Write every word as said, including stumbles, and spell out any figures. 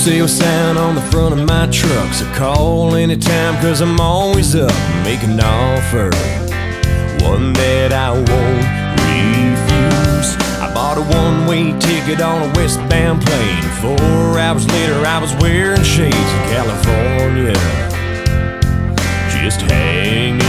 sale sign on the front of my truck, so call anytime, cause I'm always up, make an offer, one that I won't refuse. I bought a one-way ticket on a westbound plane. Four hours later I was wearing shades in California, just hanging